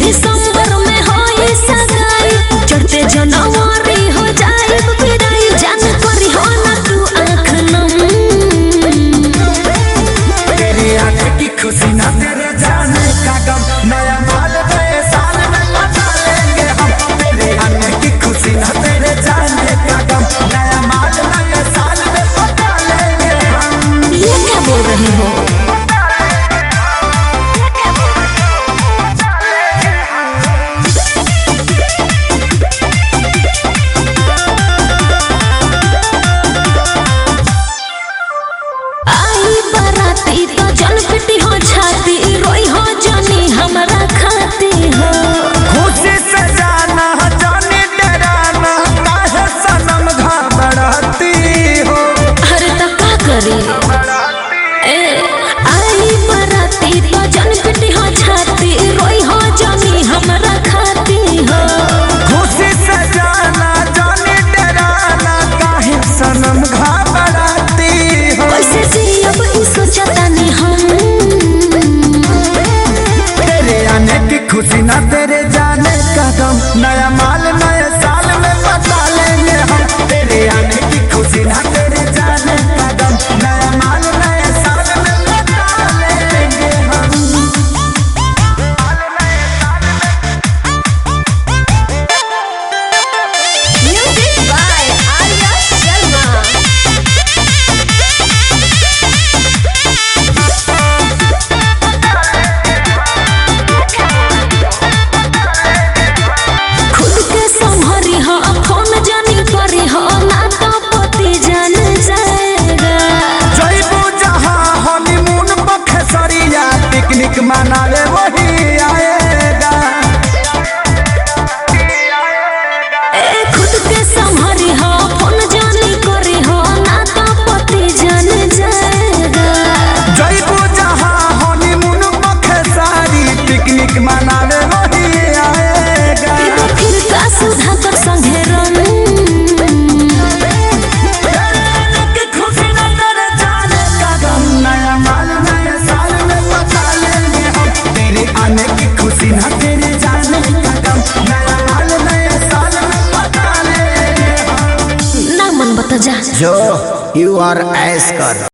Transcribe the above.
दिसंबर में होई सगाई, चढ़ते जनवरी हो जाए विदाई, जान करी हो ना तू आँख नम। तेरी आँख की खुशी ना तेरे जाने का गम, नया माल नए साल में मचा लेंगे हम। तेरे आने की खुशी ना तेरे जाने का गम, नया माल नए साल में मचा लेंगे हम। ये क्या बोल रहे हो? खुशी ना तेरे जाने का गम, नया माल नए साल में बता लेंगे हम। तेरे आने की खुशी ना तेरे जाने का गम, नया माल नए साल में बता लेंगे हम। Music by Arya Sharma. Picnic मनावे वही आएगा। खुद के संभारी हो, फोन जानी करी हो, ना तो पति जान जाएगा। जइबू जहाँ हनीमून बखेसारी, पिकनिक मनावे वही आएगा। फिर का सुधा कर संगे रन। खुशी ना तेरे जाने का गम, नया माल नए साल में बता लेंगे हम। तेरे आने की खुशी ना तेरे जाने का गम, नया माल नए साल में बता लेंगे हम। ना मन बता जा जो यू आर ऐस कर।